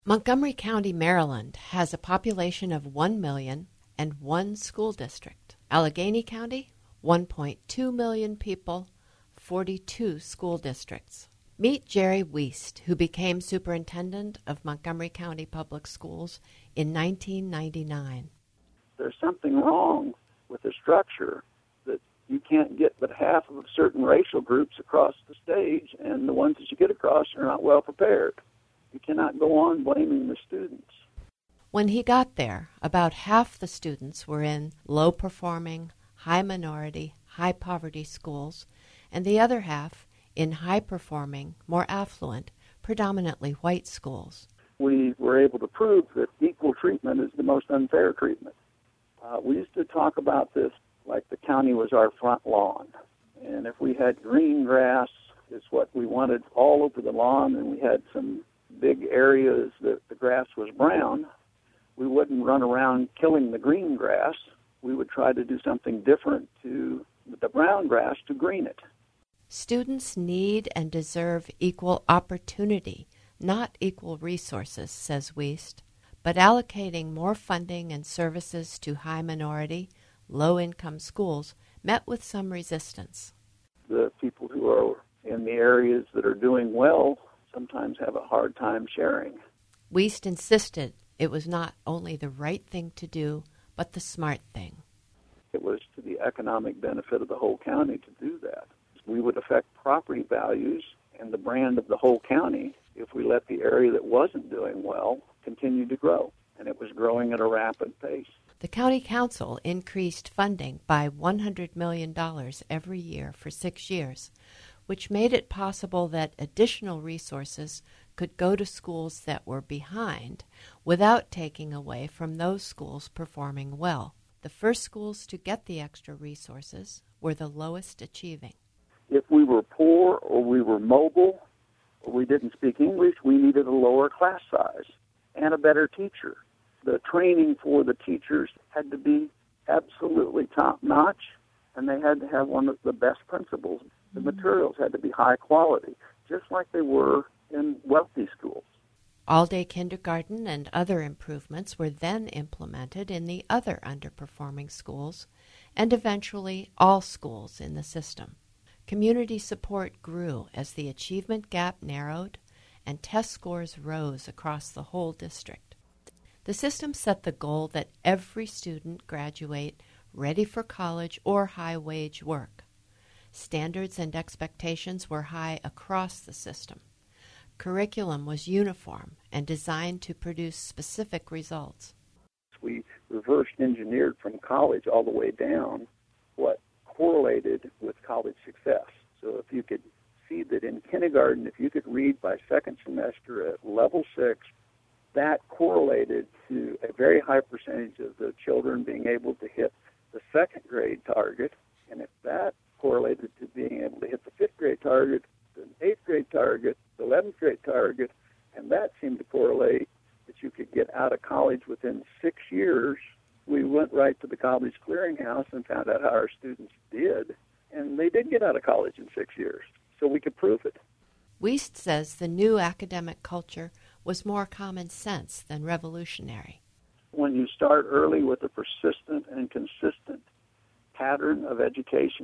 Montgomery County, Maryland has a population of 1 million and one school district. Allegheny County, 1.2 million people, 42 school districts. Meet Jerry Wiest, who became superintendent of Montgomery County Public Schools in 1999. There's something wrong with the structure that you can't get but half of certain racial groups across the stage, and the ones that you get across are not well prepared. You cannot go on blaming the students. When he got there, about half the students were in low-performing, high-minority, high-poverty schools, and the other half in high-performing, more affluent, predominantly white schools. We were able to prove that equal treatment is the most unfair treatment. We used to talk about this like the county was our front lawn. And if we had green grass, it's what we wanted all over the lawn, and we had some big areas that the grass was brown, we wouldn't run around killing the green grass. We would try to do something different to the brown grass to green it. Students need and deserve equal opportunity, not equal resources, says Wiest. But allocating more funding and services to high-minority, low-income schools met with some resistance. The people who are in the areas that are doing well sometimes have a hard time sharing. Wiest insisted it was not only the right thing to do, but the smart thing. It was to the economic benefit of the whole county to do that. We would affect property values and the brand of the whole county if we let the area that wasn't doing well continue to grow, and it was growing at a rapid pace. The county council increased funding by $100 million every year for 6 years, which made it possible that additional resources could go to schools that were behind without taking away from those schools performing well. The first schools to get the extra resources were the lowest achieving. If we were poor or we were mobile or we didn't speak English, we needed a lower class size and a better teacher. The training for the teachers had to be absolutely top-notch, and they had to have one of the best principals. The materials had to be high quality, just like they were in wealthy schools. All-day kindergarten and other improvements were then implemented in the other underperforming schools, and eventually all schools in the system. Community support grew as the achievement gap narrowed and test scores rose across the whole district. The system set the goal that every student graduate ready for college or high-wage work. Standards and expectations were high across the system. Curriculum was uniform and designed to produce specific results. We reverse engineered from college all the way down what correlated with college success. So if you could see that in kindergarten, if you could read by second semester at level 6, that correlated to a very high percentage of the children being able to hit the second grade target. And if that correlated to being able to hit the fifth grade target, the eighth grade target, the 11th grade target, and that seemed to correlate that you could get out of college within 6 years, we went right to the college clearinghouse and found out how our students did, and they did get out of college in 6 years, so we could prove it. Wiest says the new academic culture was more common sense than revolutionary. When you start early with a persistent and consistent pattern of education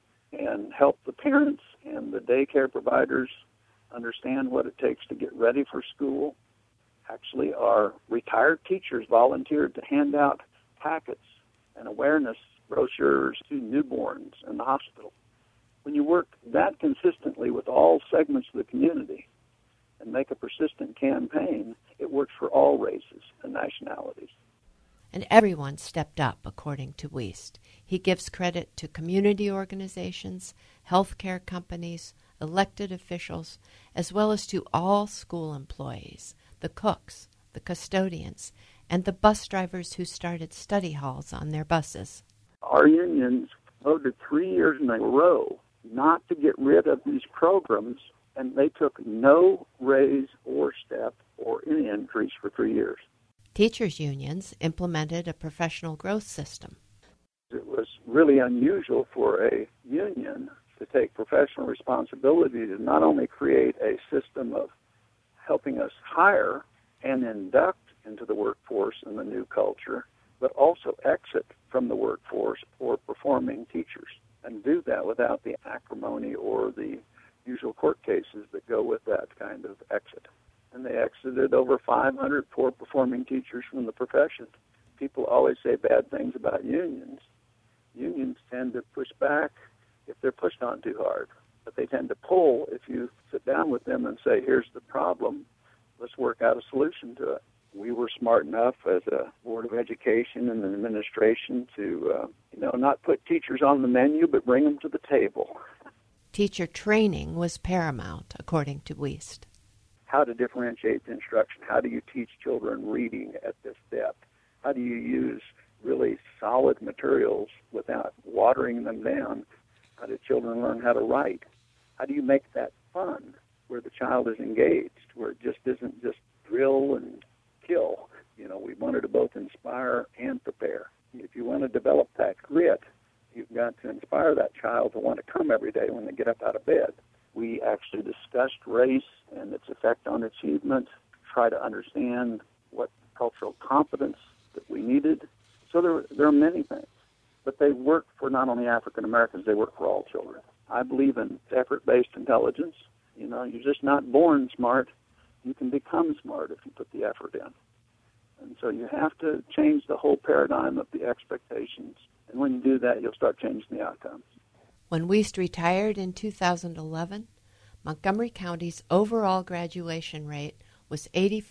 and help the parents and the daycare providers understand what it takes to get ready for school. Actually, our retired teachers volunteered to hand out packets and awareness brochures to newborns in the hospital. When you work that consistently with all segments of the community and make a persistent campaign, it works for all races and nationalities. And everyone stepped up, according to Wiest. He gives credit to community organizations, healthcare companies, elected officials, as well as to all school employees, the cooks, the custodians, and the bus drivers who started study halls on their buses. Our unions voted 3 years in a row not to get rid of these programs, and they took no raise or step or any increase for 3 years. Teachers' unions implemented a professional growth system. It was really unusual for a union to take professional responsibility to not only create a system of helping us hire, and induct into the workforce in the new culture, but also exit from the workforce or performing teachers, and do that without the acrimony or the usual court cases that go with that kind of exit. And they exited over 500 poor performing teachers from the profession. People always say bad things about unions. Unions tend to push back if they're pushed on too hard, but they tend to pull if you sit down with them and say, here's the problem, let's work out a solution to it. We were smart enough as a Board of Education and an administration to, not put teachers on the menu, but bring them to the table. Teacher training was paramount, according to Wiest. How to differentiate the instruction. How do you teach children reading at this depth? How do you use really solid materials without watering them down? How do children learn how to write? How do you make that fun, where the child is engaged, where it just isn't just drill and kill? We wanted to both inspire and prepare. If you want to develop that grit, you've got to inspire that child to want to come every day when they get up out of bed. We actually discussed race and its effect on achievement, try to understand what cultural competence that we needed. So there are many things, but they work for not only African Americans, they work for all children. I believe in effort-based intelligence. You're just not born smart. You can become smart if you put the effort in. And so you have to change the whole paradigm of the expectations. And when you do that, you'll start changing the outcomes. When Wiest retired in 2011, Montgomery County's overall graduation rate was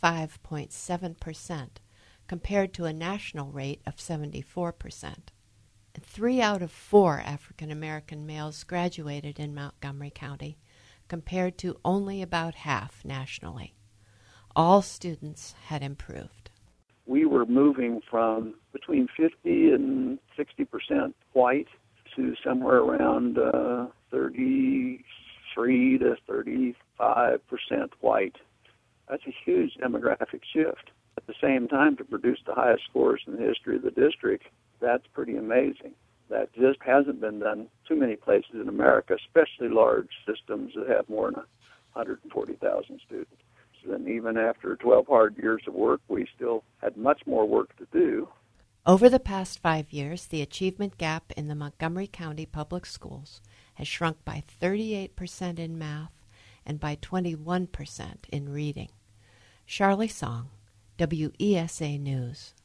85.7%, compared to a national rate of 74%. And 3 out of 4 African American males graduated in Montgomery County, compared to only about half nationally. All students had improved. We were moving from between 50 and 60% white to somewhere around 33 to 35% white. That's a huge demographic shift. At the same time, to produce the highest scores in the history of the district, that's pretty amazing. That just hasn't been done too many places in America, especially large systems that have more than 140,000 students. And even after 12 hard years of work, we still had much more work to do. Over the past 5 years, the achievement gap in the Montgomery County Public Schools has shrunk by 38% in math and by 21% in reading. Charlie Song, WESA News.